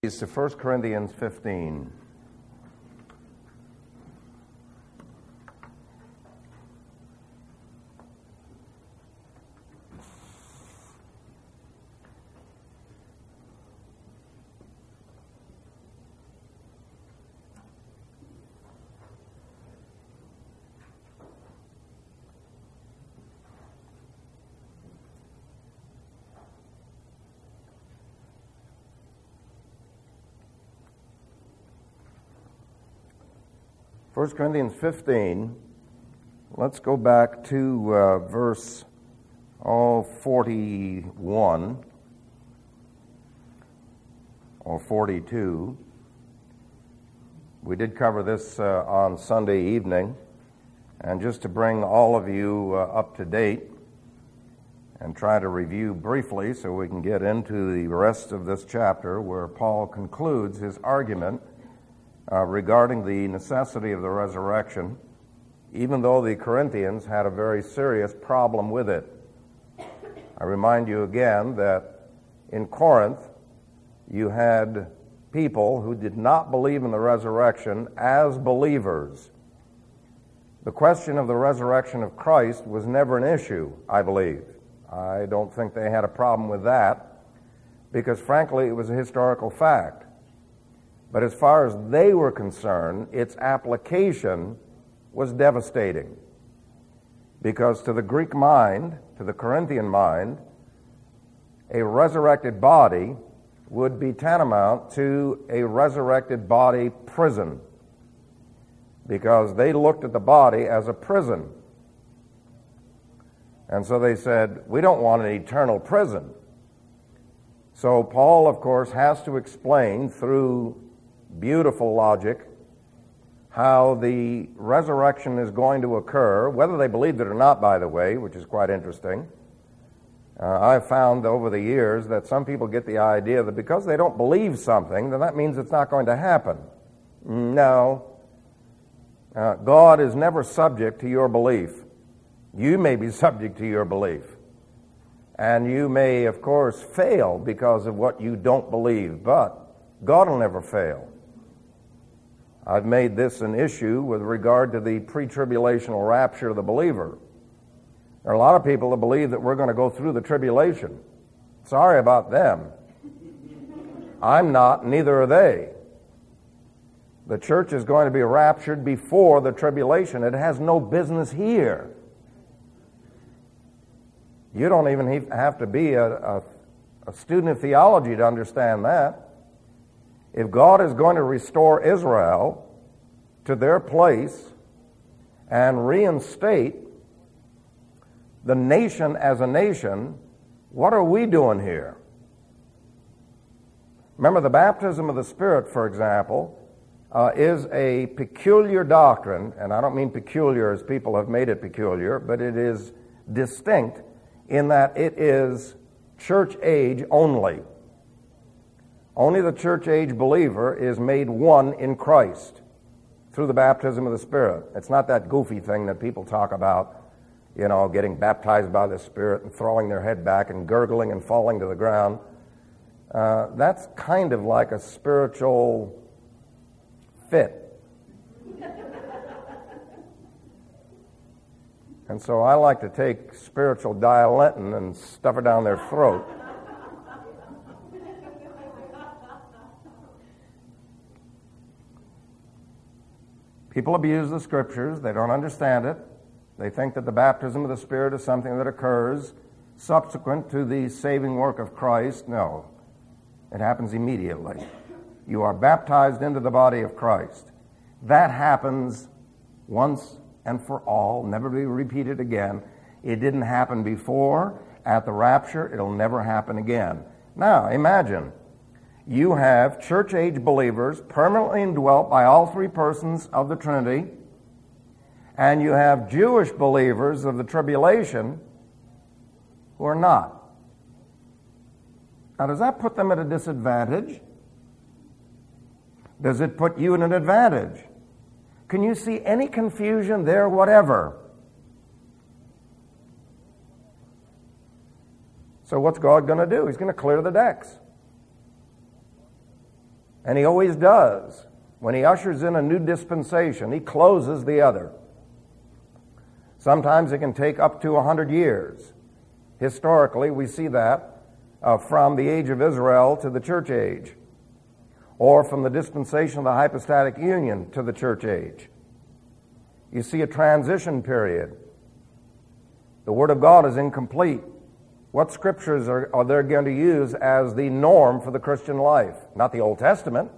please, to 1 Corinthians 15. First Corinthians 15, let's go back to verse 41 or 42. We did cover this on Sunday evening, and just to bring all of you up to date and try to review briefly so we can get into the rest of this chapter where Paul concludes his argument regarding the necessity of the resurrection, even though the Corinthians had a very serious problem with it. I remind you again that in Corinth, you had people who did not believe in the resurrection as believers. The question of the resurrection of Christ was never an issue, I believe. I don't think they had a problem with that because, frankly, it was a historical fact. But as far as they were concerned, its application was devastating. Because to the Greek mind, to the Corinthian mind, a resurrected body would be tantamount to a resurrected body prison. Because they looked at the body as a prison. And so they said, we don't want an eternal prison. So Paul, of course, has to explain through beautiful logic how the resurrection is going to occur, whether they believed it or not, by the way, which is quite interesting. I've found over the years that some people get the idea that because they don't believe something, then that means it's not going to happen. No. God is never subject to your belief. You may be subject to your belief. And you may, of course, fail because of what you don't believe, but God will never fail. I've made this an issue with regard to the pre-tribulational rapture of the believer. There are a lot of people that believe that we're going to go through the tribulation. Sorry about them. I'm not, neither are they. The church is going to be raptured before the tribulation. It has no business here. You don't even have to be a student of theology to understand that. If God is going to restore Israel to their place and reinstate the nation as a nation, what are we doing here? Remember, the baptism of the Spirit, for example, is a peculiar doctrine, and I don't mean peculiar as people have made it peculiar, but it is distinct in that it is church age only. Only the church age believer is made one in Christ through the baptism of the Spirit. It's not that goofy thing that people talk about, getting baptized by the Spirit and throwing their head back and gurgling and falling to the ground. That's kind of like a spiritual fit. And so I like to take spiritual Dilantin and stuff it down their throat. People abuse the Scriptures. They don't understand it. They think that the baptism of the Spirit is something that occurs subsequent to the saving work of Christ. No, it happens immediately. You are baptized into the body of Christ. That happens once and for all, never be repeated again. It didn't happen before. At the rapture, it'll never happen again. Now, imagine you have church-age believers permanently indwelt by all three persons of the Trinity, and you have Jewish believers of the tribulation who are not. Now, does that put them at a disadvantage? Does it put you at an advantage? Can you see any confusion there, whatever? So what's God going to do? He's going to clear the decks. And he always does. When he ushers in a new dispensation, he closes the other. Sometimes it can take up to 100 years. Historically, we see that from the age of Israel to the church age, or from the dispensation of the hypostatic union to the church age. You see a transition period. The Word of God is incomplete. What scriptures are they going to use as the norm for the Christian life? Not the Old Testament.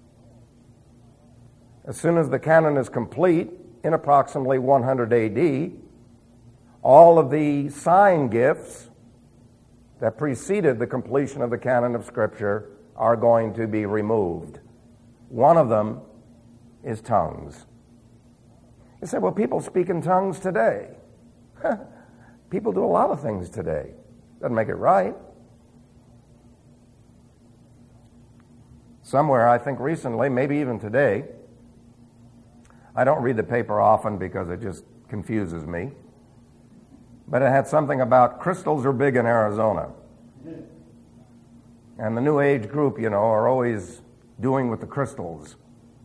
As soon as the canon is complete, in approximately 100 AD, all of the sign gifts that preceded the completion of the canon of Scripture are going to be removed. One of them is tongues. You say, well, people speak in tongues today. People do a lot of things today. Doesn't make it right. Somewhere, I think recently, maybe even today, I don't read the paper often because it just confuses me, but it had something about crystals are big in Arizona. And the New Age group, are always doing with the crystals.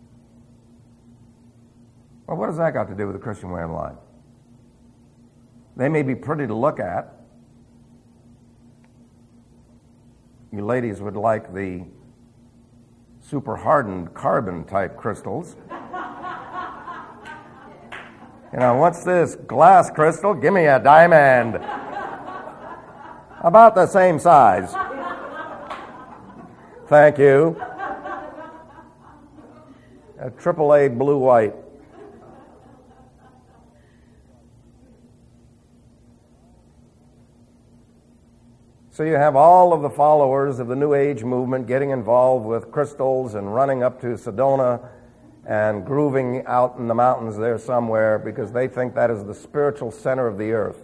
Well, what has that got to do with the Christian way of life? They may be pretty to look at. You ladies would like the super hardened carbon type crystals. What's this? Glass crystal? Give me a diamond. About the same size. Thank you. A AAA blue-white. So you have all of the followers of the New Age movement getting involved with crystals and running up to Sedona and grooving out in the mountains there somewhere because they think that is the spiritual center of the earth.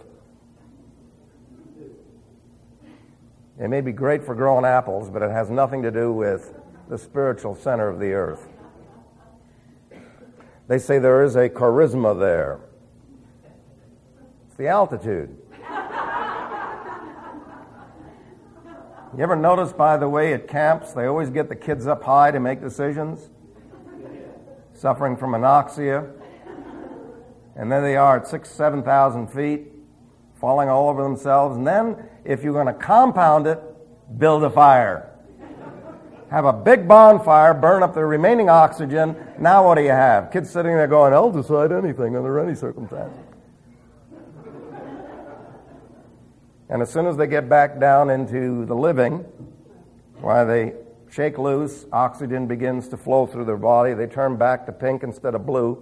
It may be great for growing apples, but it has nothing to do with the spiritual center of the earth. They say there is a charisma there. It's the altitude. You ever notice, by the way, at camps, they always get the kids up high to make decisions? Suffering from anoxia. And there they are at 6,000, 7,000 feet, falling all over themselves. And then, if you're going to compound it, build a fire. Have a big bonfire, burn up the remaining oxygen. Now what do you have? Kids sitting there going, I'll decide anything under any circumstance. And as soon as they get back down into the living, why they shake loose, oxygen begins to flow through their body. They turn back to pink instead of blue.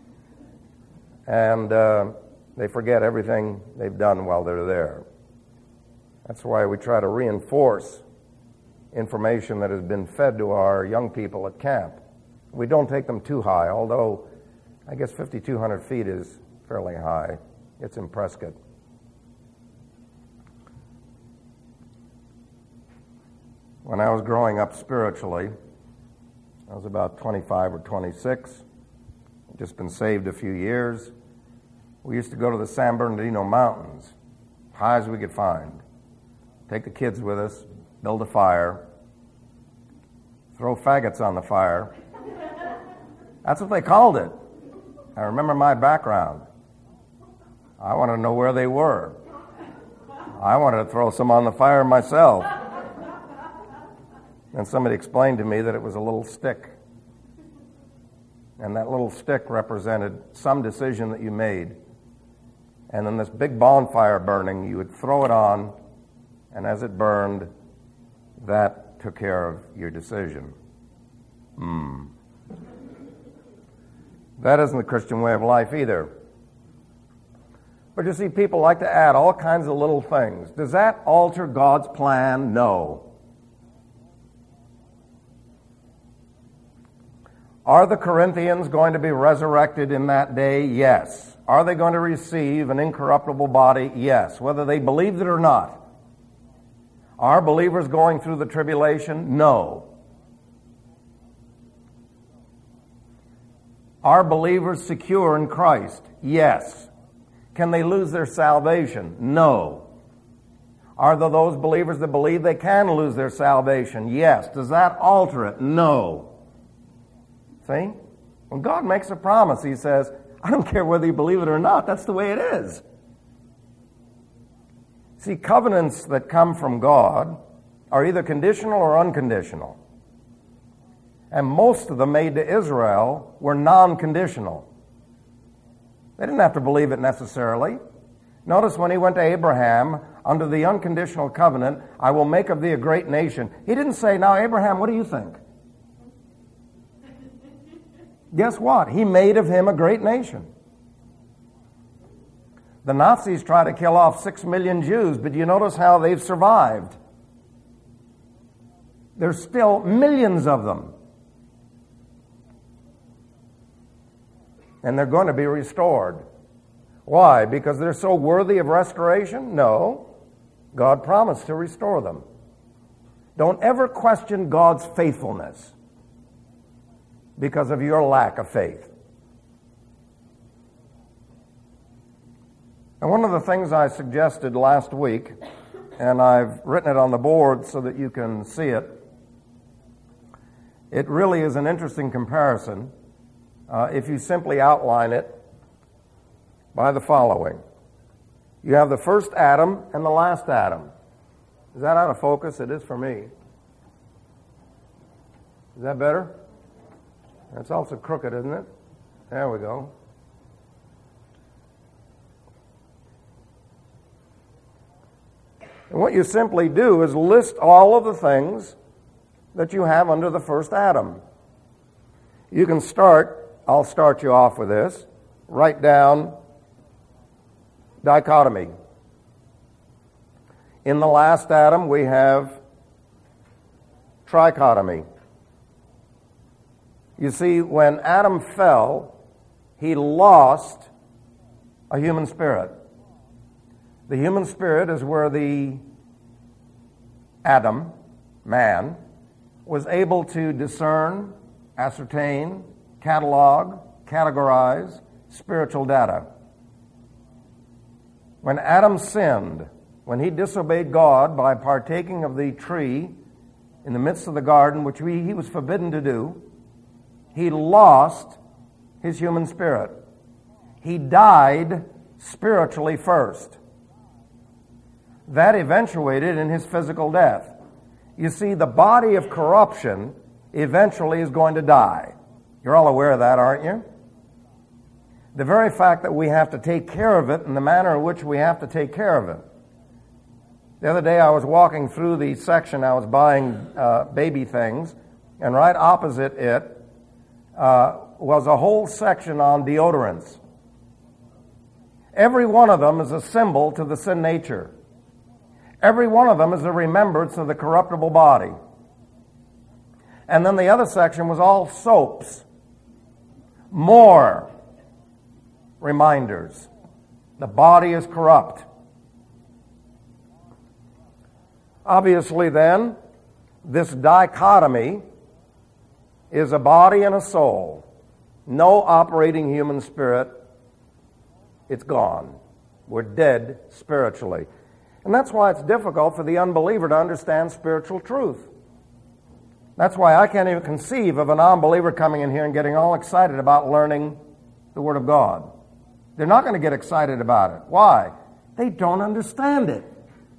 And they forget everything they've done while they're there. That's why we try to reinforce information that has been fed to our young people at camp. We don't take them too high, although I guess 5,200 feet is fairly high. It's in Prescott. When I was growing up spiritually, I was about 25 or 26. I'd just been saved a few years. We used to go to the San Bernardino Mountains, high as we could find. Take the kids with us, build a fire, throw faggots on the fire. That's what they called it. I remember my background. I wanted to know where they were. I wanted to throw some on the fire myself. And somebody explained to me that it was a little stick. And that little stick represented some decision that you made. And then this big bonfire burning, you would throw it on, and as it burned, that took care of your decision. That isn't the Christian way of life either. But you see, people like to add all kinds of little things. Does that alter God's plan? No. Are the Corinthians going to be resurrected in that day? Yes. Are they going to receive an incorruptible body? Yes. Whether they believed it or not. Are believers going through the tribulation? No. Are believers secure in Christ? Yes. Can they lose their salvation? No. Are there those believers that believe they can lose their salvation? Yes. Does that alter it? No. See? When God makes a promise, He says, I don't care whether you believe it or not, that's the way it is. See, covenants that come from God are either conditional or unconditional. And most of them made to Israel were non-conditional. They didn't have to believe it necessarily. Notice when He went to Abraham, under the unconditional covenant, I will make of thee a great nation. He didn't say, now Abraham, what do you think? Guess what? He made of him a great nation. The Nazis tried to kill off 6 million Jews, but you notice how they've survived. There's still millions of them. And they're going to be restored. Why? Because they're so worthy of restoration? No. God promised to restore them. Don't ever question God's faithfulness because of your lack of faith. And one of the things I suggested last week, and I've written it on the board so that you can see it, it really is an interesting comparison if you simply outline it by the following. You have the first Adam and the last Adam. Is that out of focus? It is for me. Is that better? That's also crooked, isn't it? There we go. And what you simply do is list all of the things that you have under the first Adam. You can start, I'll start you off with this, write down dichotomy. In the last Adam, we have trichotomy. You see, when Adam fell, he lost a human spirit. The human spirit is where the Adam, man, was able to discern, ascertain, catalog, categorize spiritual data. When Adam sinned, when he disobeyed God by partaking of the tree in the midst of the garden, which he was forbidden to do, he lost his human spirit. He died spiritually first. That eventuated in his physical death. You see, the body of corruption eventually is going to die. You're all aware of that, aren't you? The very fact that we have to take care of it and the manner in which we have to take care of it. The other day I was walking through the section, I was buying baby things, and right opposite it was a whole section on deodorants. Every one of them is a symbol to the sin nature. Every one of them is a remembrance of the corruptible body. And then the other section was all soaps. More reminders. The body is corrupt. Obviously then, this dichotomy is a body and a soul. No operating human spirit. It's gone. We're dead spiritually. And that's why it's difficult for the unbeliever to understand spiritual truth. That's why I can't even conceive of a non-believer coming in here and getting all excited about learning the Word of God. They're not going to get excited about it. Why? They don't understand it.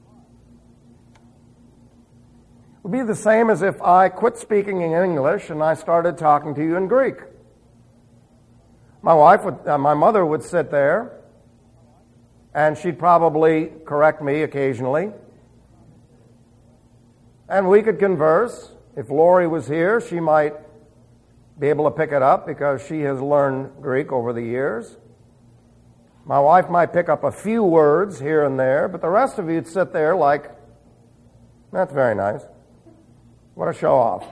It would be the same as if I quit speaking in English and I started talking to you in Greek. My mother would sit there and she'd probably correct me occasionally. And we could converse. If Lori was here, she might be able to pick it up because she has learned Greek over the years. My wife might pick up a few words here and there, but the rest of you'd sit there like, that's very nice. What a show-off.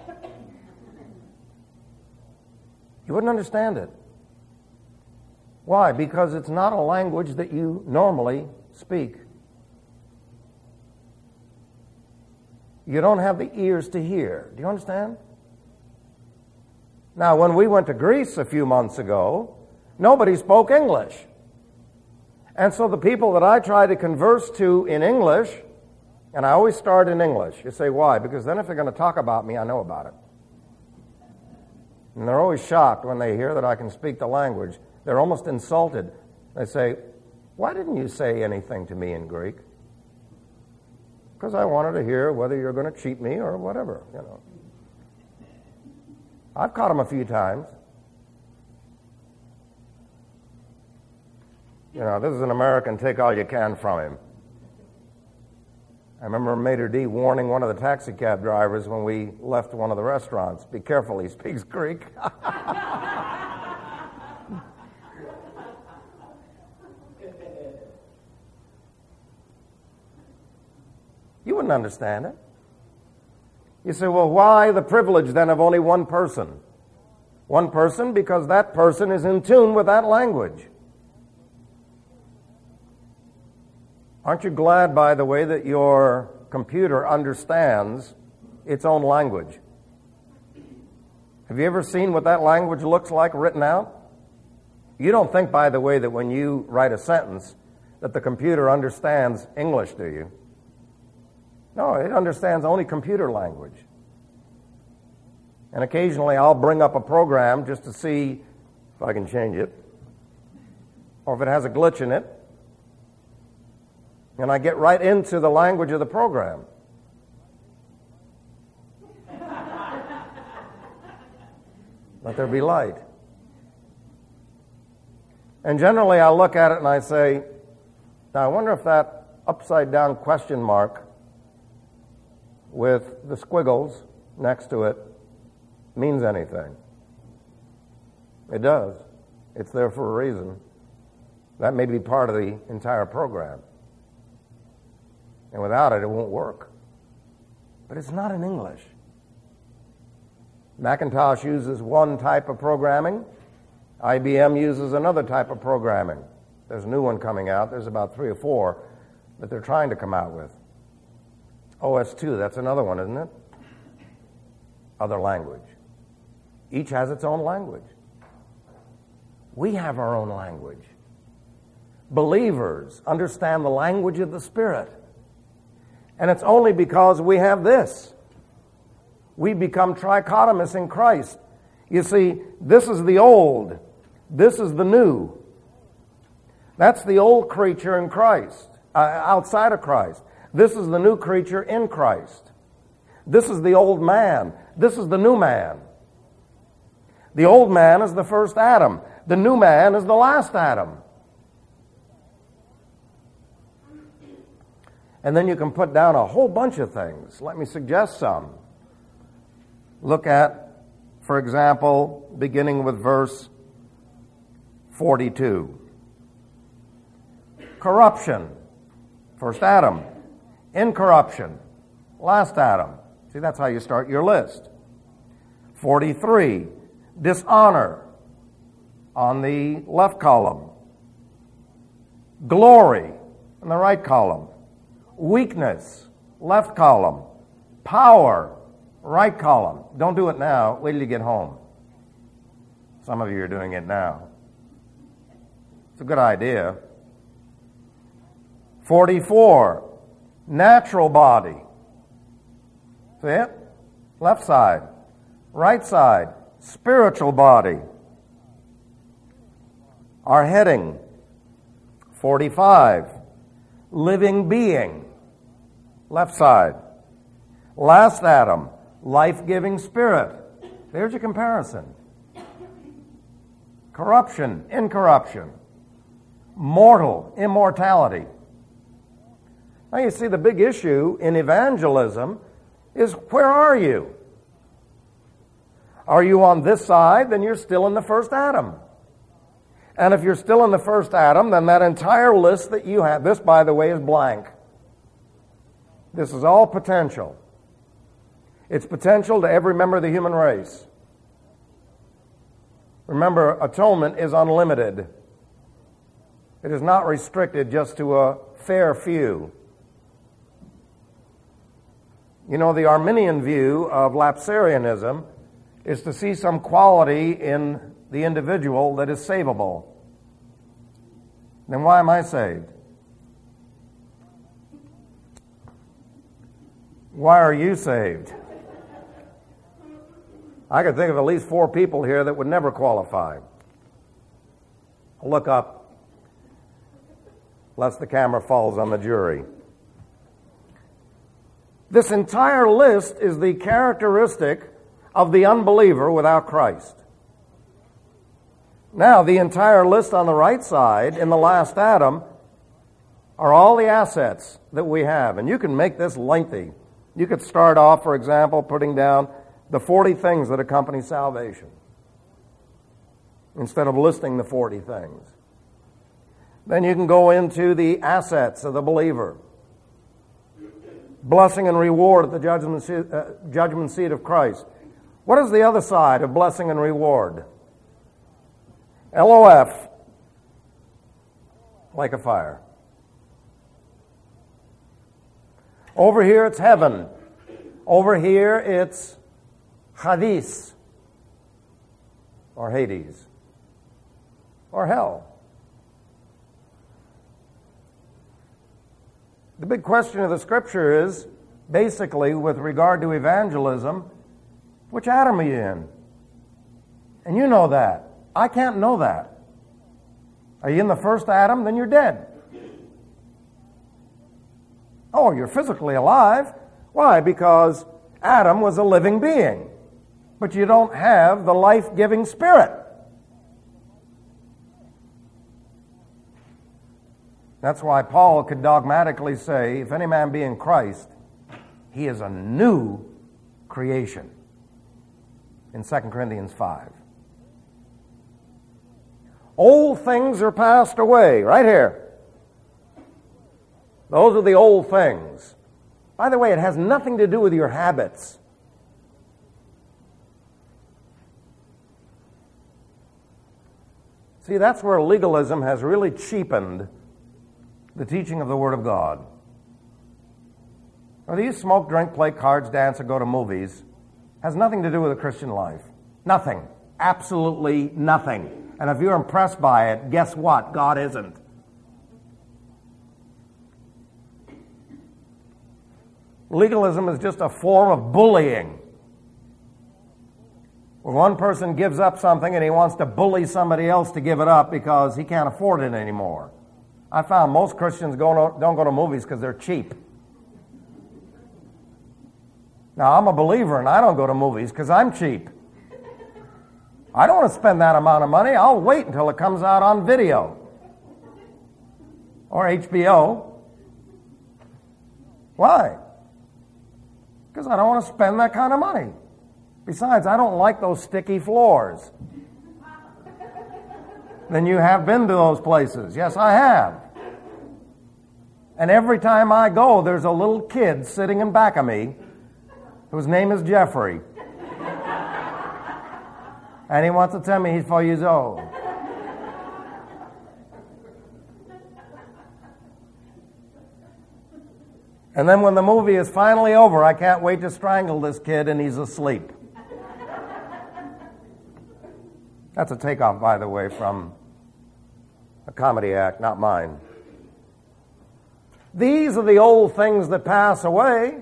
You wouldn't understand it. Why? Because it's not a language that you normally speak. You don't have the ears to hear. Do you understand? Now, when we went to Greece a few months ago, nobody spoke English. And so the people that I try to converse to in English, and I always start in English. You say, why? Because then if they're going to talk about me, I know about it. And they're always shocked when they hear that I can speak the language. They're almost insulted. They say, "Why didn't you say anything to me in Greek?" Because I wanted to hear whether you're going to cheat me or whatever, I've caught them a few times. This is an American, take all you can from him. I remember Mater D warning one of the taxi cab drivers when we left one of the restaurants, "Be careful, he speaks Greek." You wouldn't understand it. You say, well, why the privilege then of only one person? One person because that person is in tune with that language. Aren't you glad, by the way, that your computer understands its own language? Have you ever seen what that language looks like written out? You don't think, by the way, that when you write a sentence that the computer understands English, do you? No, it understands only computer language. And occasionally I'll bring up a program just to see if I can change it, or if it has a glitch in it, and I get right into the language of the program. Let there be light. And generally I look at it and I say, now I wonder if that upside down question mark with the squiggles next to it means anything. It does. It's there for a reason. That may be part of the entire program. And without it, it won't work. But it's not in English. Macintosh uses one type of programming. IBM uses another type of programming. There's a new one coming out. There's about 3 or 4 that they're trying to come out with. OS2, that's another one, isn't it? Other language. Each has its own language. We have our own language. Believers understand the language of the Spirit. And it's only because we have this. We become trichotomous in Christ. You see, this is the old. This is the new. That's the old creature in Christ, outside of Christ. This is the new creature in Christ. This is the old man. This is the new man. The old man is the first Adam. The new man is the last Adam. And then you can put down a whole bunch of things. Let me suggest some. Look at, for example, beginning with verse 42. Corruption, first Adam. Incorruption, last Adam. See, that's how you start your list. 43, dishonor on the left column. Glory in the right column. Weakness, left column. Power, right column. Don't do it now. Wait till you get home. Some of you are doing it now. It's a good idea. 44, natural body. See it? Left side. Right side, spiritual body. Our heading, 45, living being. Left side. Last Adam, life-giving spirit. There's your comparison. Corruption, incorruption. Mortal, immortality. Now you see, the big issue in evangelism is, where are you? Are you on this side? Then you're still in the first Adam. And if you're still in the first Adam, then that entire list that you have, this, by the way, is blank. This is all potential. It's potential to every member of the human race. Remember, atonement is unlimited. It is not restricted just to a fair few. You know, the Arminian view of lapsarianism is to see some quality in the individual that is savable. Then why am I saved? Why are you saved? I could think of at least 4 people here that would never qualify. Look up, lest the camera falls on the jury. This entire list is the characteristic of the unbeliever without Christ. Now, the entire list on the right side, in the last Adam, are all the assets that we have. And you can make this lengthy. You could start off, for example, putting down the 40 things that accompany salvation, instead of listing the 40 things. Then you can go into the assets of the believer. Blessing and reward at the judgment seat of Christ. What is the other side of blessing and reward? LOF, like a fire. Over here it's heaven. Over here it's Hades, or Hades, or hell. The big question of the Scripture is, basically, with regard to evangelism, which Adam are you in? And you know that. I can't know that. Are you in the first Adam? Then you're dead. Oh, you're physically alive. Why? Because Adam was a living being. But you don't have the life-giving Spirit. That's why Paul could dogmatically say, if any man be in Christ, he is a new creation in 2 Corinthians 5. Old things are passed away, right here. Those are the old things. By the way, it has nothing to do with your habits. See, that's where legalism has really cheapened the teaching of the Word of God. Whether you smoke, drink, play cards, dance, or go to movies has nothing to do with a Christian life. Nothing. Absolutely nothing. And if you're impressed by it, guess what? God isn't. Legalism is just a form of bullying. Where one person gives up something and he wants to bully somebody else to give it up because he can't afford it anymore. I found most Christians don't go to movies because they're cheap. Now, I'm a believer and I don't go to movies because I'm cheap. I don't want to spend that amount of money. I'll wait until it comes out on video or HBO. Why? Because I don't want to spend that kind of money. Besides, I don't like those sticky floors. Then you have been to those places. Yes, I have. And every time I go, there's a little kid sitting in back of me whose name is Jeffrey. And he wants to tell me he's 4 years old. And then when the movie is finally over, I can't wait to strangle this kid and he's asleep. That's a takeoff, by the way, from a comedy act, not mine. These are the old things that pass away.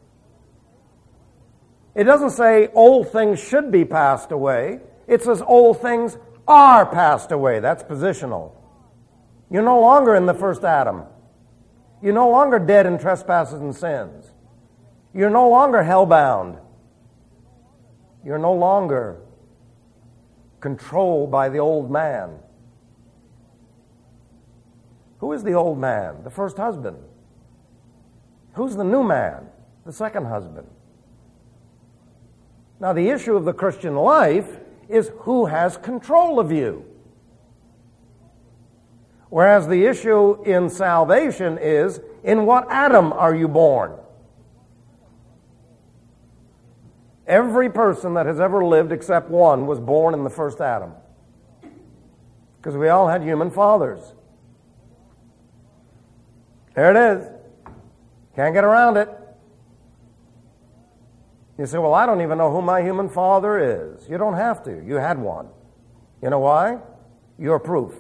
It doesn't say old things should be passed away. It says old things are passed away. That's positional. You're no longer in the first Adam. You're no longer dead in trespasses and sins. You're no longer hell-bound. You're no longer controlled by the old man. Who is the old man? The first husband. Who's the new man? The second husband. Now, the issue of the Christian life is who has control of you. Whereas the issue in salvation is, in what Adam are you born? Every person that has ever lived except one was born in the first Adam. Because we all had human fathers. There it is. Can't get around it. You say, well, I don't even know who my human father is. You don't have to. You had one. You know why? You're proof.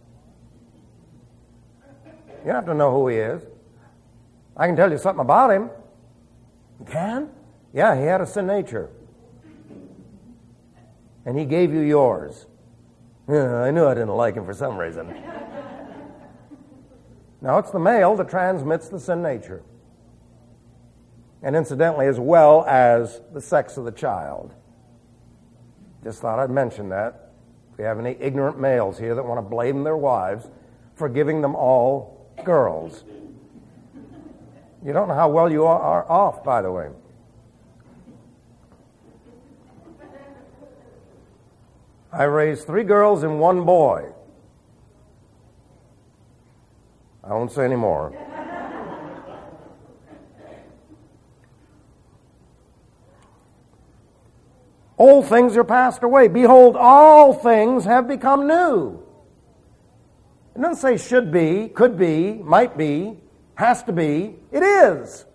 You don't have to know who he is. I can tell you something about him. You can? Yeah, he had a sin nature. and he gave you yours. I knew I didn't like him for some reason. Now, it's the male that transmits the sin nature, and incidentally, as well as the sex of the child. Just thought I'd mention that. If we have any ignorant males here that want to blame their wives for giving them all girls. You don't know how well you are off, by the way. I raised 3 girls and 1 boy. I won't say any more. Old things are passed away. Behold, all things have become new. It doesn't say should be, could be, might be, has to be. It is.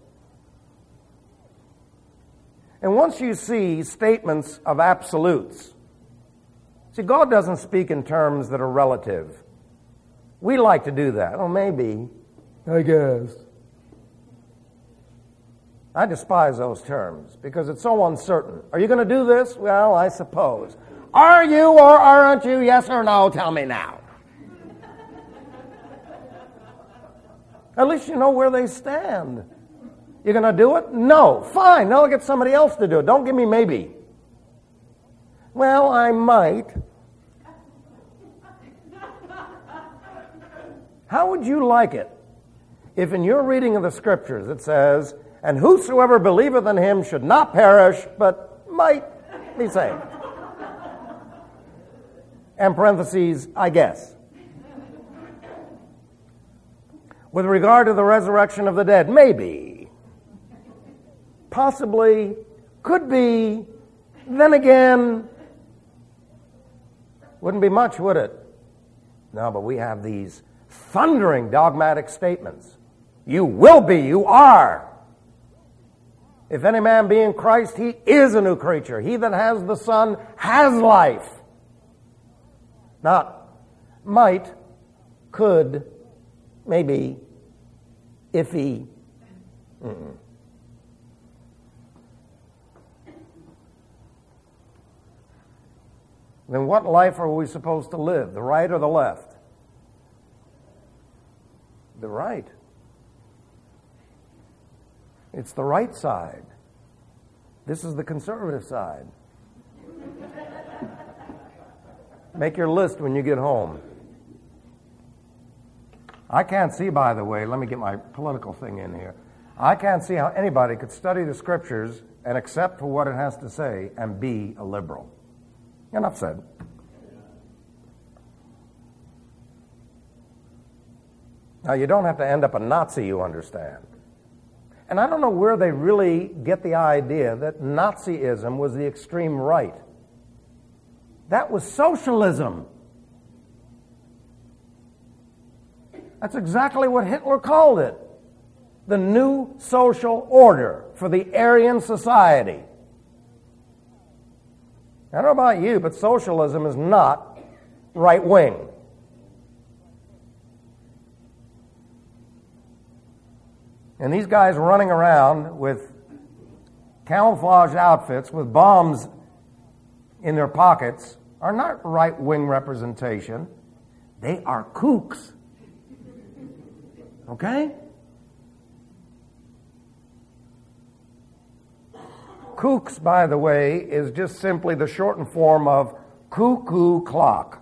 And once you see statements of absolutes, see, God doesn't speak in terms that are relative. We like to do that. Oh, maybe. I guess. I despise those terms because it's so uncertain. Are you going to do this? Well, I suppose. Are you or aren't you? Yes or no? Tell me now. At least you know where they stand. You're going to do it? No. Fine. Now I'll get somebody else to do it. Don't give me maybe. Well, I might. How would you like it if in your reading of the Scriptures it says, and whosoever believeth in him should not perish, but might be saved? And parentheses, I guess. With regard to the resurrection of the dead, maybe. Possibly. Could be. Then again. Wouldn't be much, would it? No, but we have these thundering dogmatic statements. You will be, you are. If any man be in Christ, he is a new creature. He that has the Son has life. Not might, could, maybe, if he. Then what life are we supposed to live? The right or the left? The right. It's the right side. This is the conservative side. Make your list when you get home. I can't see, by the way, let me get my political thing in here. I can't see how anybody could study the Scriptures and accept for what it has to say and be a liberal. Enough said. Now, you don't have to end up a Nazi, you understand. And I don't know where they really get the idea that Nazism was the extreme right. That was socialism. That's exactly what Hitler called it. The new social order for the Aryan society. I don't know about you, but socialism is not right wing. And these guys running around with camouflage outfits with bombs in their pockets are not right-wing representation. They are kooks. Okay? Kooks, by the way, is just simply the shortened form of cuckoo clock.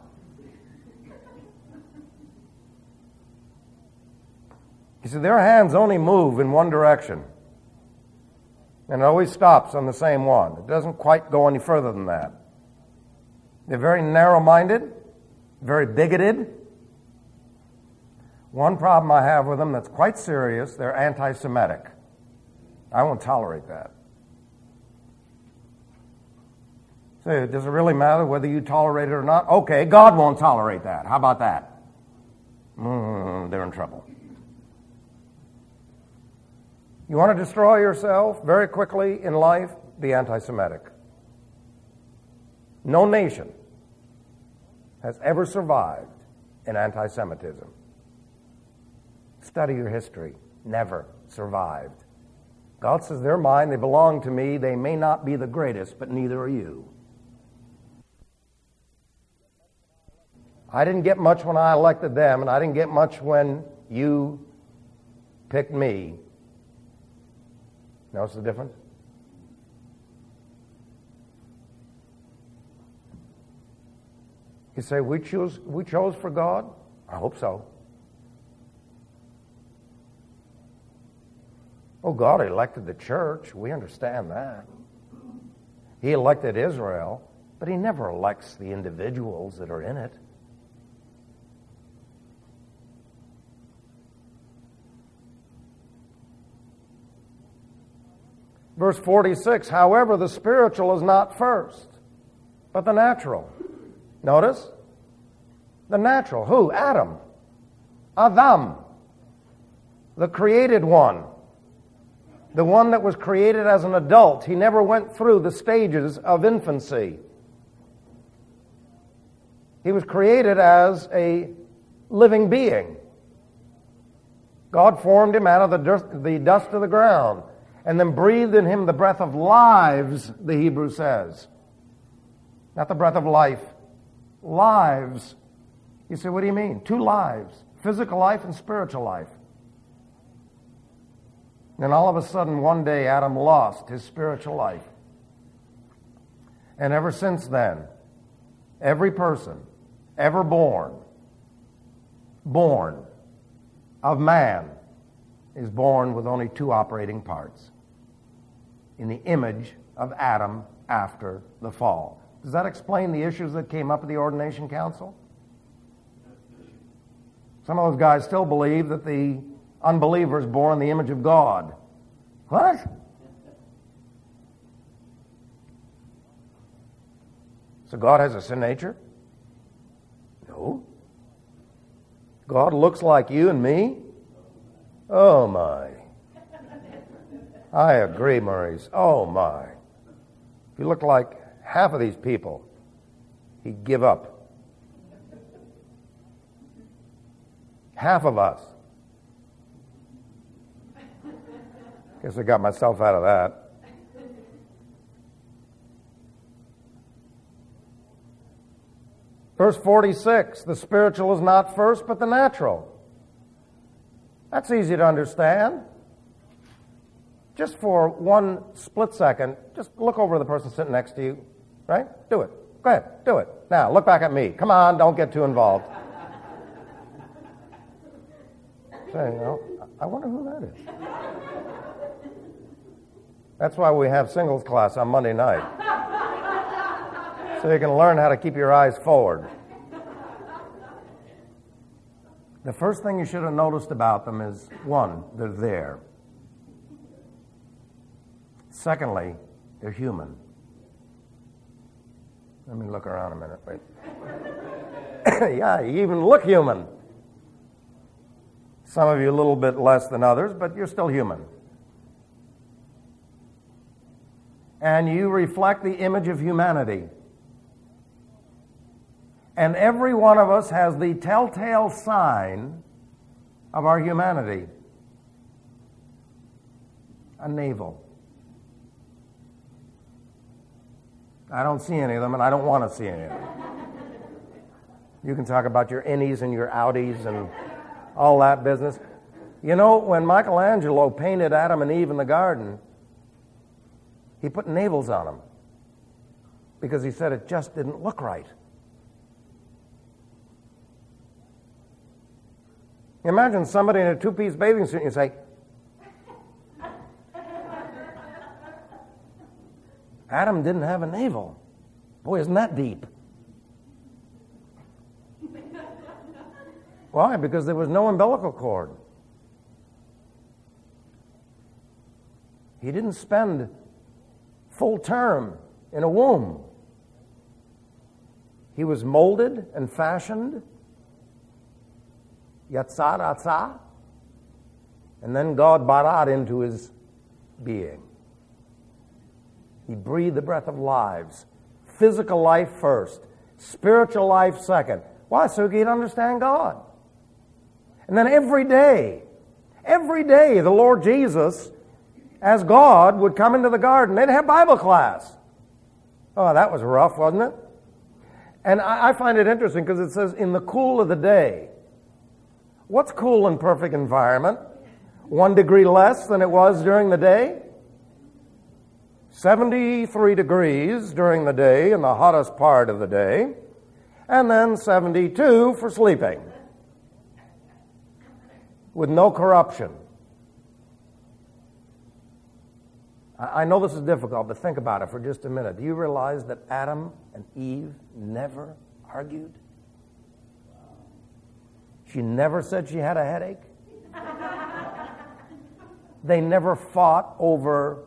You see, their hands only move in one direction. And it always stops on the same one. It doesn't quite go any further than that. They're very narrow-minded, very bigoted. One problem I have with them that's quite serious, they're anti-Semitic. I won't tolerate that. So does it really matter whether you tolerate it or not? Okay, God won't tolerate that. How about that? They're in trouble. You want to destroy yourself very quickly in life? Be anti-Semitic. No nation has ever survived in anti-Semitism. Study your history. Never survived. God says they're mine, they belong to me, they may not be the greatest, but neither are you. I didn't get much when I elected them, and I didn't get much when you picked me. Notice the difference? You say, we chose for God? I hope so. Oh, God elected the church. We understand that. He elected Israel, but He never elects the individuals that are in it. Verse 46, however, the spiritual is not first, but the natural. Notice, the natural. Who? Adam. Adam. The created one. The one that was created as an adult. He never went through the stages of infancy. He was created as a living being. God formed him out of the dust of the ground and then breathed in him the breath of lives, the Hebrew says. Not the breath of life. Lives. You say, what do you mean? 2 lives. Physical life and spiritual life. And all of a sudden, one day, Adam lost his spiritual life. And ever since then, every person ever born of man, is born with only 2 operating parts in the image of Adam after the fall. Does that explain the issues that came up at the Ordination Council? Some of those guys still believe that the unbeliever is born in the image of God. What? So God has a sin nature? No. God looks like you and me? Oh my. I agree, Maurice. Oh my. If you look like half of these people, he'd give up. Half of us. Guess I got myself out of that. Verse 46, the spiritual is not first, but the natural. That's easy to understand. Just for one split second, just look over to the person sitting next to you, right? Do it. Go ahead, do it. Now, look back at me. Come on, don't get too involved. Say, I wonder who that is. That's why we have singles class on Monday night. So you can learn how to keep your eyes forward. The first thing you should have noticed about them is, 1, they're there. Secondly, they're human. Let me look around a minute. Wait. Yeah, you even look human. Some of you a little bit less than others, but you're still human. And you reflect the image of humanity. And every one of us has the telltale sign of our humanity. A navel. I don't see any of them, and I don't want to see any of them. You can talk about your innies and your outies and all that business. You know, when Michelangelo painted Adam and Eve in the garden, he put navels on them because he said it just didn't look right. Imagine somebody in a 2-piece bathing suit and you say, Adam didn't have a navel. Boy, isn't that deep? Why? Because there was no umbilical cord. He didn't spend full term in a womb. He was molded and fashioned, yatzar atzah, and then God barad into his being. He breathed the breath of lives. Physical life first, spiritual life second. Why? So he could understand God. And then every day, the Lord Jesus, as God, would come into the garden. They'd have Bible class. Oh, that was rough, wasn't it? And I find it interesting because it says in the cool of the day. What's cool in perfect environment? 1 degree less than it was during the day? 73 degrees during the day in the hottest part of the day, and then 72 for sleeping with no corruption. I know this is difficult, but think about it for just a minute. Do you realize that Adam and Eve never argued? She never said she had a headache. They never fought over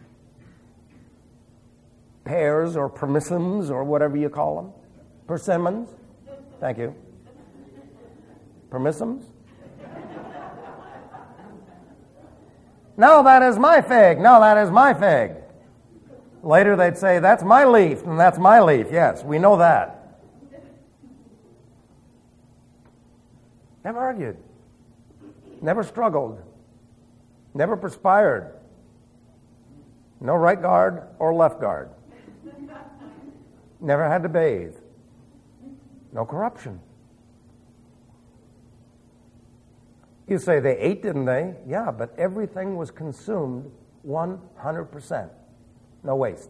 pears or persimmons or whatever you call them. Persimmons? Thank you. Permissims? No, that is my fig. No, that is my fig. Later they'd say, that's my leaf, and that's my leaf. Yes, we know that. Never argued. Never struggled. Never perspired. No right guard or left guard. Never had to bathe. No corruption. You say they ate, didn't they? Yeah, but everything was consumed 100%. No waste.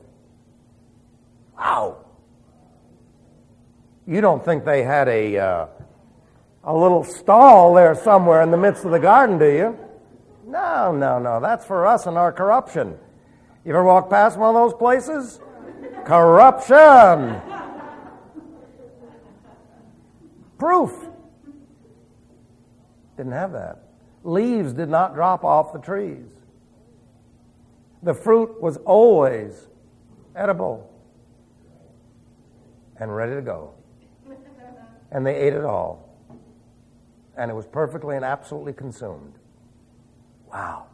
Wow. You don't think they had a little stall there somewhere in the midst of the garden, do you? No. That's for us and our corruption. You ever walk past one of those places? Corruption. Proof. Didn't have that. Leaves did not drop off the trees. The fruit was always edible and ready to go. And they ate it all. And it was perfectly and absolutely consumed. Wow.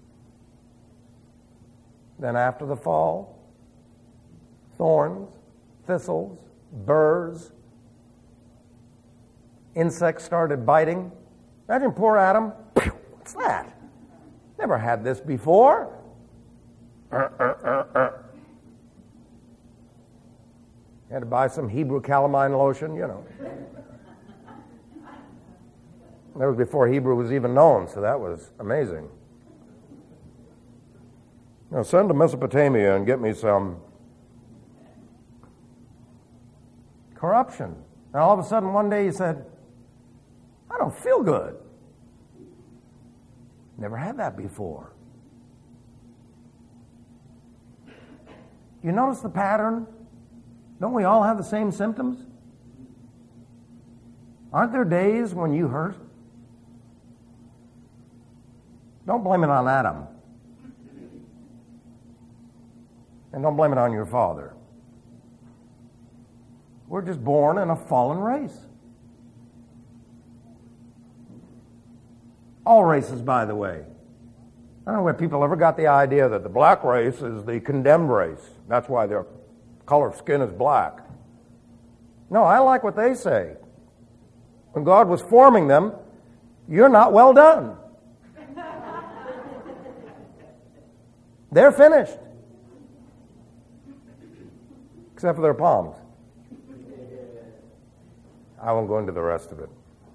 Then after the fall, thorns, thistles, burrs, insects started biting. Imagine poor Adam. What's that? Never had this before. Had to buy some Hebrew calamine lotion, you know. That was before Hebrew was even known, so that was amazing. Now send to Mesopotamia and get me some corruption. And all of a sudden one day he said, I don't feel good. Never had that before. You notice the pattern? Don't we all have the same symptoms? Aren't there days when you hurt? Don't blame it on Adam. And don't blame it on your father. We're just born in a fallen race. All races, by the way. I don't know where people ever got the idea that the black race is the condemned race. That's why their color of skin is black. No, I like what they say. When God was forming them, you're not well done. They're finished. Except for their palms. I won't go into the rest of it.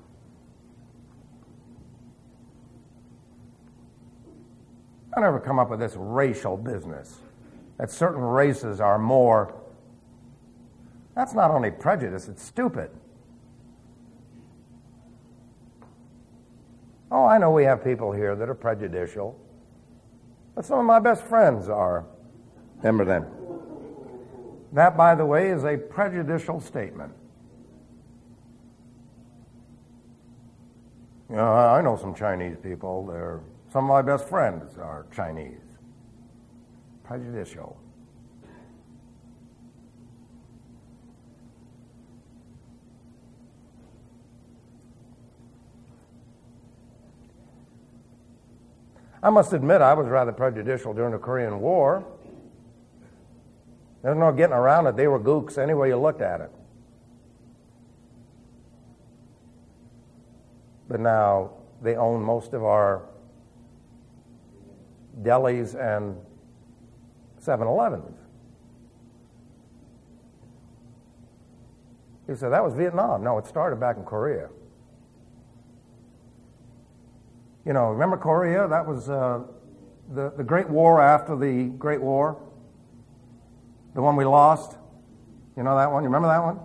I never come up with this racial business, that certain races are more. That's not only prejudice, it's stupid. Oh, I know we have people here that are prejudicial, but some of my best friends are. Remember them. That, by the way, is a prejudicial statement. You know, I know some Chinese people. Some of my best friends are Chinese. Prejudicial. I must admit I was rather prejudicial during the Korean War. There's no getting around it. They were gooks any way you looked at it. But now they own most of our delis and 7-Elevens. You say, that was Vietnam. No, it started back in Korea. You know, remember Korea? That was the Great War after the Great War. The one we lost. You know that one? You remember that one?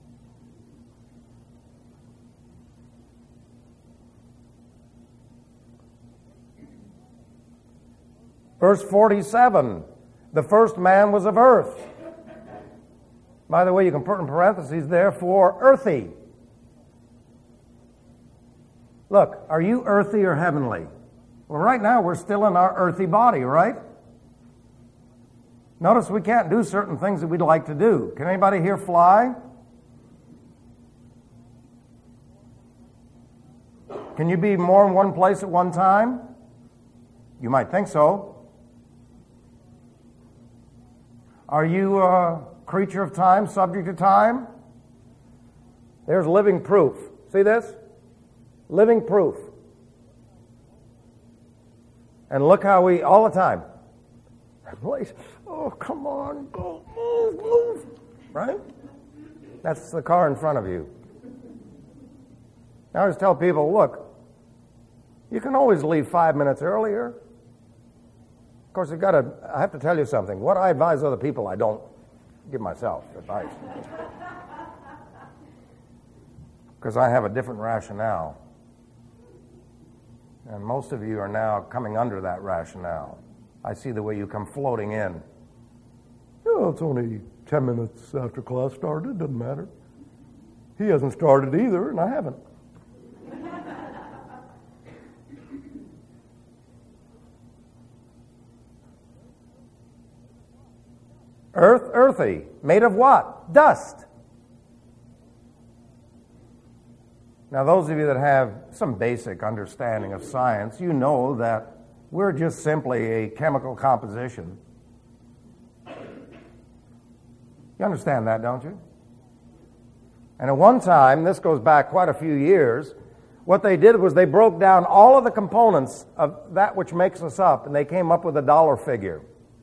Verse 47, the first man was of earth. By the way, you can put in parentheses there for earthy. Look, are you earthy or heavenly? Well, right now we're still in our earthy body, right? Notice we can't do certain things that we'd like to do. Can anybody here fly? Can you be more in one place at one time? You might think so. Are you a creature of time, subject to time? There's living proof. See this? Living proof. And look how we, all the time, oh, come on, go, move, right? That's the car in front of you. I always tell people, look, you can always leave 5 minutes earlier. Of course, I have to tell you something. What I advise other people, I don't give myself advice. Because I have a different rationale. And most of you are now coming under that rationale. I see the way you come floating in. Oh, it's only 10 minutes after class started. Doesn't matter. He hasn't started either, and I haven't. Earth, earthy. Made of what? Dust. Now, those of you that have some basic understanding of science, you know that we're just simply a chemical composition. You understand that, don't you? And at one time, this goes back quite a few years, what they did was they broke down all of the components of that which makes us up, and they came up with a dollar figure.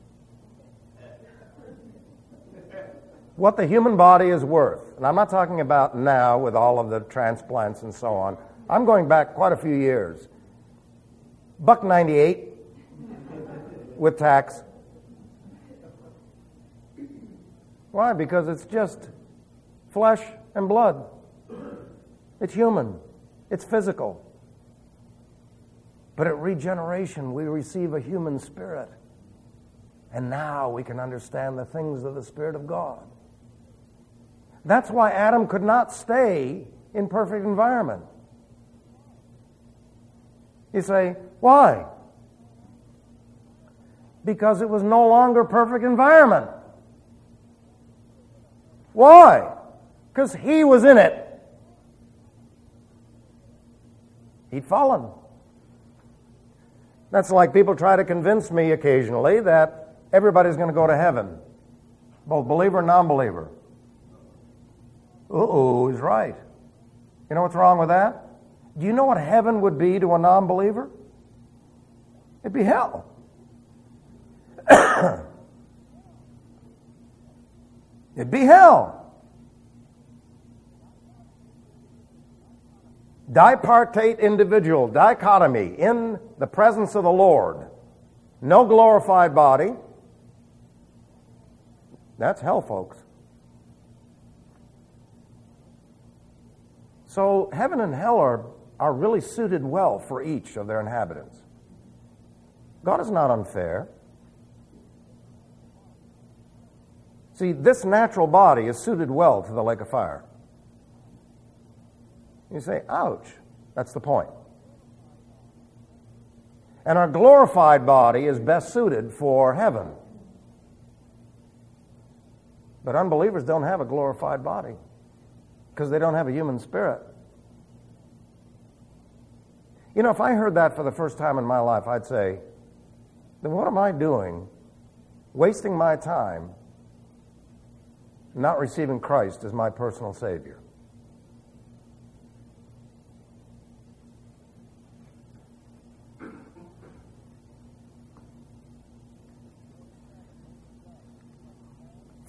What the human body is worth. And I'm not talking about now with all of the transplants and so on. I'm going back quite a few years. $1.98 with tax. Why? Because it's just flesh and blood. It's human. It's physical. But at regeneration, we receive a human spirit. And now we can understand the things of the Spirit of God. That's why Adam could not stay in perfect environment. You say, why? Because it was no longer perfect environment. Why? Because he was in it. He'd fallen. That's like people try to convince me occasionally that everybody's going to go to heaven, both believer and non-believer. He's right. You know what's wrong with that? Do you know what heaven would be to a non-believer? It'd be hell. It'd be hell. Dipartite individual, dichotomy, in the presence of the Lord. No glorified body. That's hell, folks. So heaven and hell are really suited well for each of their inhabitants. God is not unfair. See, this natural body is suited well to the lake of fire. You say, ouch. That's the point. And our glorified body is best suited for heaven. But unbelievers don't have a glorified body because they don't have a human spirit. You know, if I heard that for the first time in my life, I'd say, then what am I doing wasting my time not receiving Christ as my personal Savior?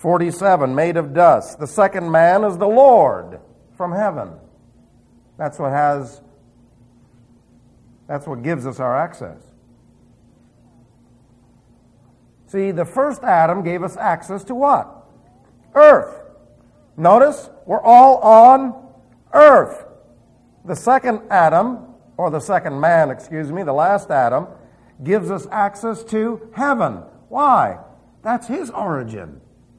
47, made of dust. The second man is the Lord from heaven. That's what gives us our access. See, the first Adam gave us access to what? Earth. Notice, we're all on earth. The second Adam, or the second man, the last Adam, gives us access to heaven. Why? That's his origin.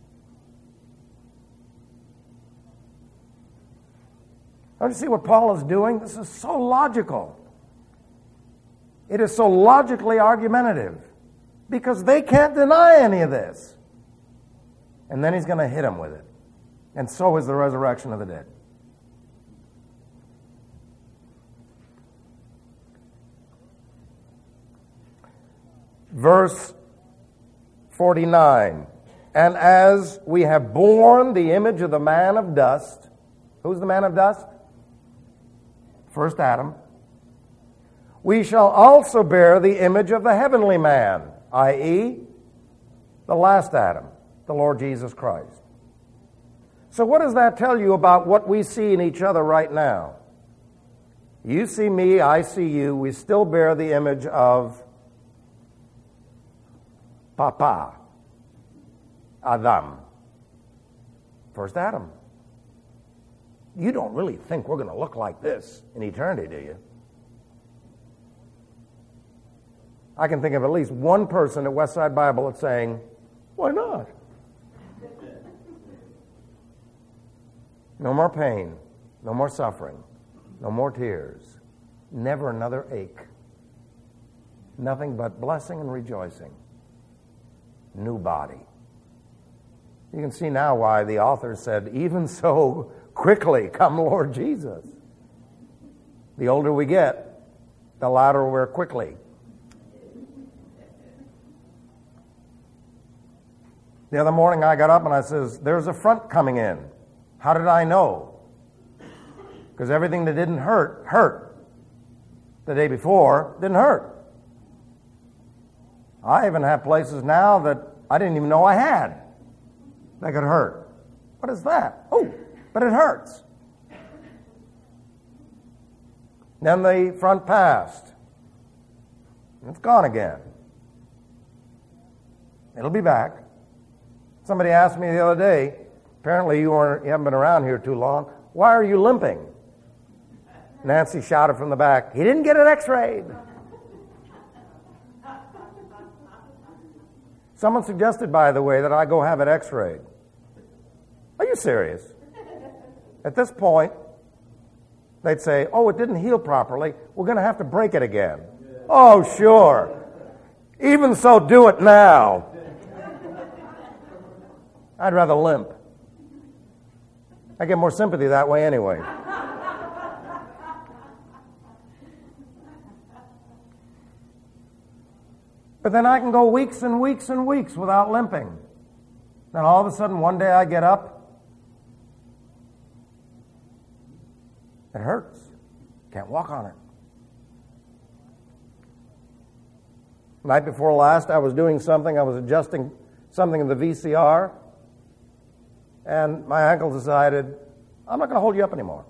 Don't you see what Paul is doing? This is so logical. It is so logically argumentative because they can't deny any of this. And then he's going to hit them with it. And so is the resurrection of the dead. Verse 49, and as we have borne the image of the man of dust, who's the man of dust? First Adam. We shall also bear the image of the heavenly man, i.e., the last Adam, the Lord Jesus Christ. So what does that tell you about what we see in each other right now? You see me, I see you, we still bear the image of Papa, Adam, first Adam. You don't really think we're going to look like this in eternity, do you? I can think of at least one person at Westside Bible that's saying, why not? No more pain, no more suffering, no more tears, never another ache. Nothing but blessing and rejoicing. New body. You can see now why the author said, even so, quickly, come Lord Jesus. The older we get, the louder we're quickly. The other morning I got up and I says, there's a front coming in. How did I know? Because everything that didn't hurt. The day before didn't hurt. I even have places now that I didn't even know I had that could hurt. What is that? Oh, but it hurts. Then the front passed. It's gone again. It'll be back. Somebody asked me the other day, apparently you haven't been around here too long, why are you limping? Nancy shouted from the back, he didn't get it x-rayed. Someone suggested, by the way, that I go have it x-rayed. Are you serious? At this point, they'd say, oh, it didn't heal properly. We're going to have to break it again. Oh, sure. Even so, do it now. I'd rather limp. I get more sympathy that way anyway. But then I can go weeks and weeks and weeks without limping. Then all of a sudden, one day I get up. It hurts. Can't walk on it. Night before last, I was doing something. I was adjusting something in the VCR. And my uncle decided, I'm not going to hold you up anymore.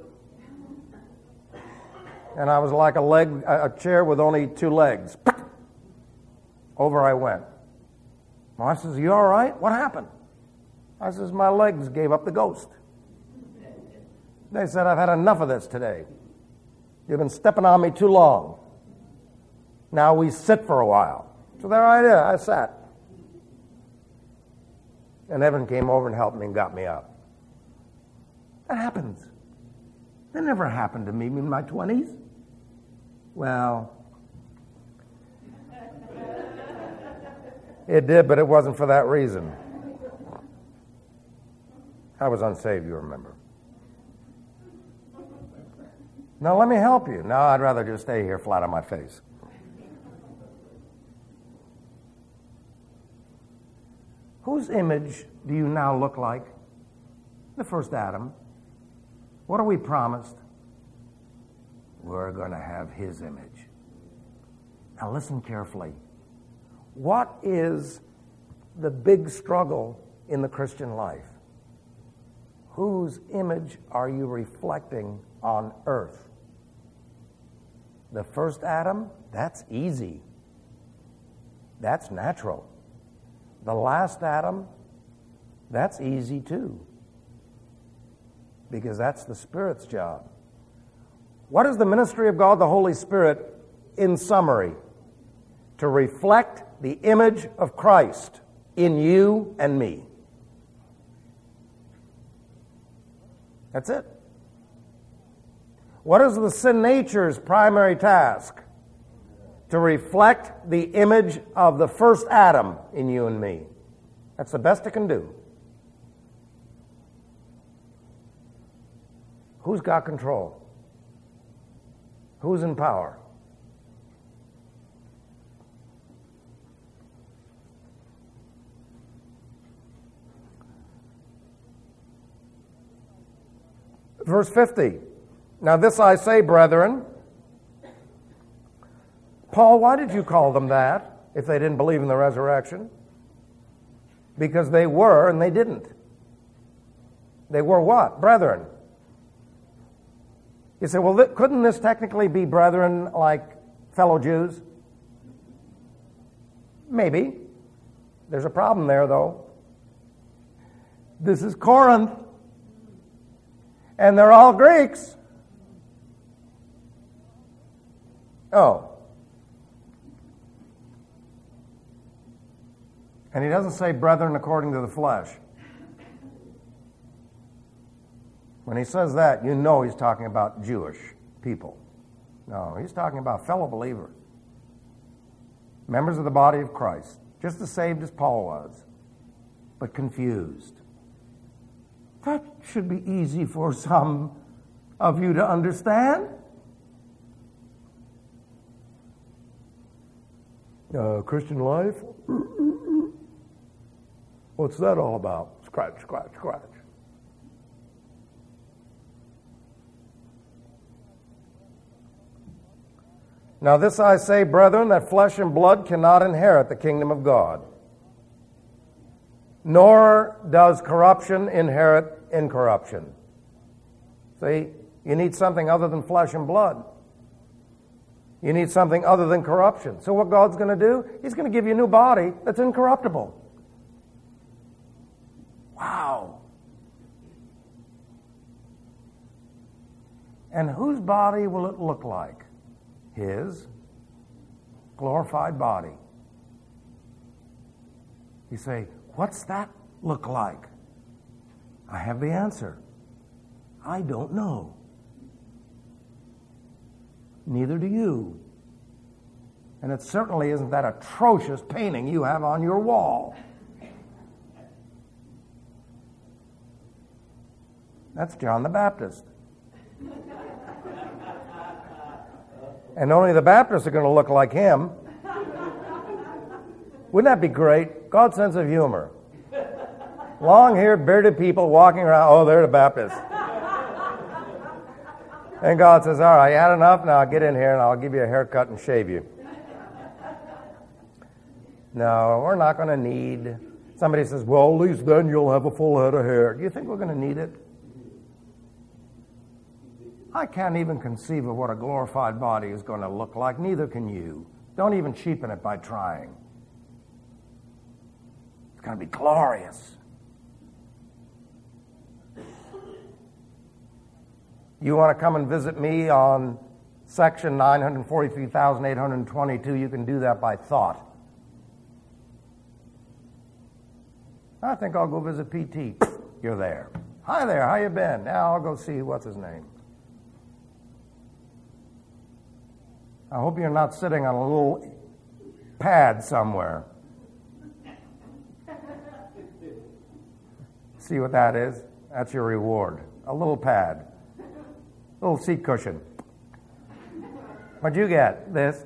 And I was like a chair with only two legs. Over I went. My wife says, you all right? What happened? I says, my legs gave up the ghost. They said, I've had enough of this today. You've been stepping on me too long. Now we sit for a while. So there I did. I sat. And Evan came over and helped me and got me up. That happens. That never happened to me in my 20s. Well, it did, but it wasn't for that reason. I was unsaved, you remember. Now, let me help you. No, I'd rather just stay here flat on my face. Whose image do you now look like? The first Adam. What are we promised? We're going to have his image. Now, listen carefully. What is the big struggle in the Christian life? Whose image are you reflecting on earth? The first Adam? That's easy. That's natural. The last Adam? That's easy too. Because that's the Spirit's job. What is the ministry of God, the Holy Spirit, in summary? To reflect the image of Christ in you and me. That's it. What is the sin nature's primary task? To reflect the image of the first Adam in you and me. That's the best it can do. Who's got control? Who's in power? Verse 50. Now this I say, brethren. Paul, why did you call them that if they didn't believe in the resurrection? Because they were and they didn't. They were what? Brethren. You say, well, couldn't this technically be brethren like fellow Jews? Maybe. There's a problem there, though. This is Corinth. And they're all Greeks. Oh. And he doesn't say brethren according to the flesh. When he says that, you know he's talking about Jewish people. No, he's talking about fellow believers. Members of the body of Christ. Just as saved as Paul was, but confused. That should be easy for some of you to understand. Christian life? What's that all about? Scratch, scratch, scratch. Now this I say, brethren, that flesh and blood cannot inherit the kingdom of God, nor does corruption inherit incorruption. See, you need something other than flesh and blood. You need something other than corruption. So what God's going to do, He's going to give you a new body that's incorruptible. Wow. And whose body will it look like? His glorified body. You say, what's that look like? I have the answer. I don't know. Neither do you. And it certainly isn't that atrocious painting you have on your wall. That's John the Baptist. And only the Baptists are going to look like him. Wouldn't that be great? God's sense of humor. Long-haired, bearded people walking around, oh, they're the Baptists. And God says, all right, you had enough? Now get in here and I'll give you a haircut and shave you. No, we're not going to need... Somebody says, well, at least then you'll have a full head of hair. Do you think we're going to need it? I can't even conceive of what a glorified body is going to look like. Neither can you. Don't even cheapen it by trying. It's going to be glorious. You want to come and visit me on section 943,822, you can do that by thought. I think I'll go visit PT. You're there. Hi there, how you been? Now I'll go see what's his name. I hope you're not sitting on a little pad somewhere. See what that is? That's your reward. A little pad. A little seat cushion. What'd you get? This?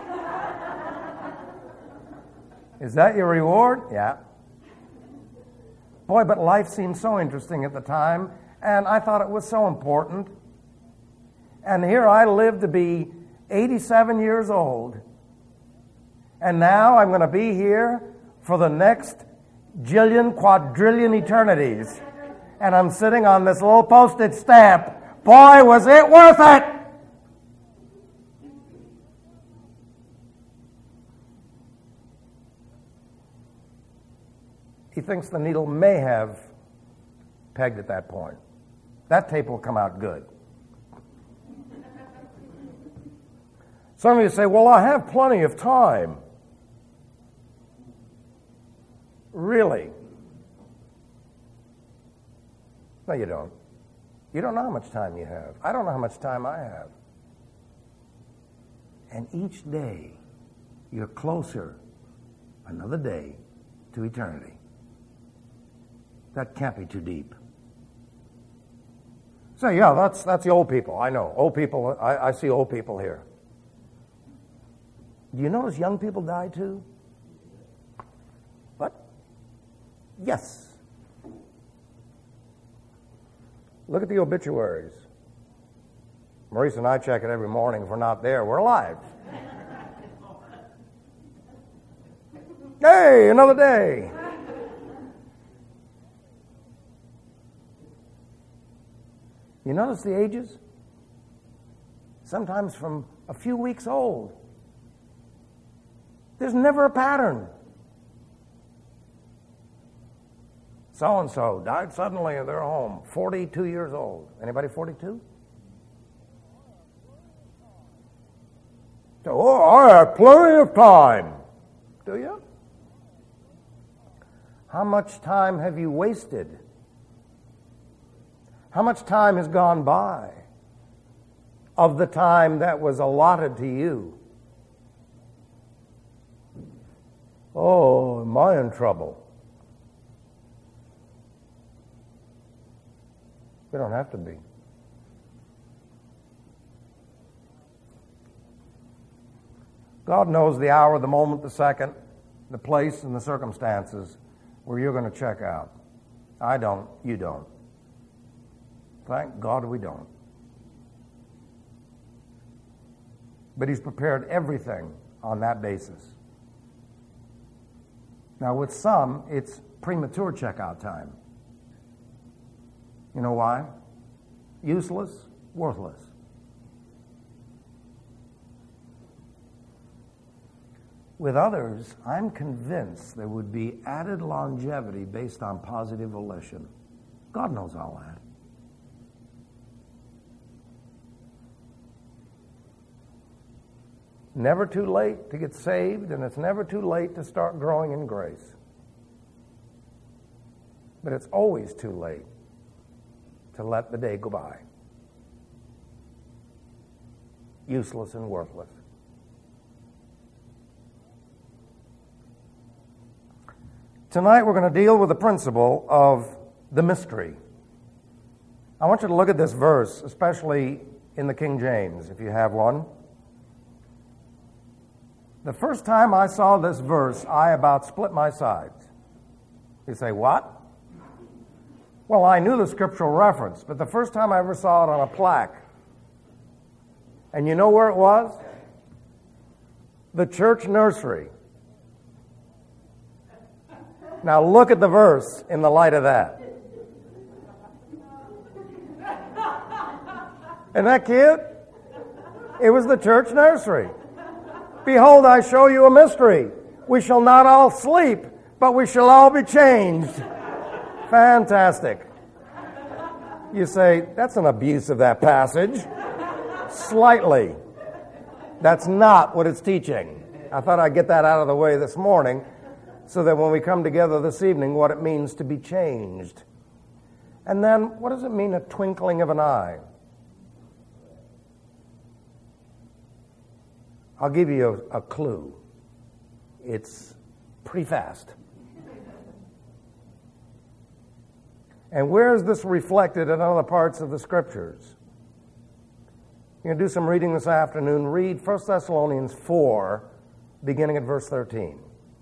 Is that your reward? Yeah. Boy, but life seemed so interesting at the time, and I thought it was so important. And here I lived to be 87 years old. And now I'm going to be here for the next jillion, quadrillion eternities, and I'm sitting on this little postage stamp. Boy, was it worth it! He thinks the needle may have pegged at that point. That tape will come out good. Some of you say, well, I have plenty of time. Really? No, you don't. You don't know how much time you have. I don't know how much time I have. And each day, you're closer, another day, to eternity. That can't be too deep. So, yeah, that's the old people. I know. Old people, I see old people here. Do you notice young people die too? What? Yes. Look at the obituaries. Maurice and I check it every morning. If we're not there, we're alive. Hey, another day. You notice the ages? Sometimes from a few weeks old. There's never a pattern. So-and-so died suddenly in their home, 42 years old. Anybody 42? So, I have plenty of time. Do you? How much time have you wasted? How much time has gone by of the time that was allotted to you? Oh, am I in trouble? We don't have to be. God knows the hour, the moment, the second, the place, and the circumstances where you're going to check out. I don't. You don't. Thank God we don't. But He's prepared everything on that basis. Now, with some, it's premature checkout time. You know why? Useless, worthless. With others, I'm convinced there would be added longevity based on positive volition. God knows all that. Never too late to get saved, and it's never too late to start growing in grace. But it's always too late to let the day go by. Useless and worthless. Tonight we're going to deal with the principle of the mystery. I want you to look at this verse, especially in the King James, if you have one. The first time I saw this verse, I about split my sides. You say, what? Well, I knew the scriptural reference, but the first time I ever saw it on a plaque. And you know where it was? The church nursery. Now look at the verse in the light of that. Isn't that cute? It was the church nursery. Behold, I show you a mystery. We shall not all sleep, but we shall all be changed. Fantastic. You say, that's an abuse of that passage. Slightly. That's not what it's teaching. I thought I'd get that out of the way this morning so that when we come together this evening, what it means to be changed. And then, what does it mean, a twinkling of an eye? I'll give you a clue. It's pretty fast. And where is this reflected in other parts of the Scriptures? You're going to do some reading this afternoon. Read 1 Thessalonians 4, beginning at verse 13.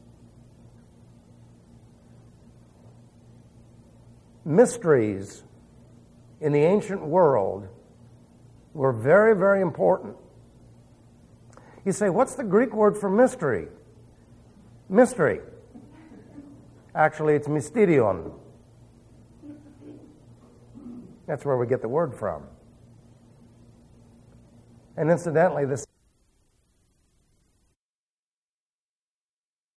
Mysteries in the ancient world were very, very important. You say, what's the Greek word for mystery? Mystery. Actually, it's mysterion. That's where we get the word from. And incidentally, this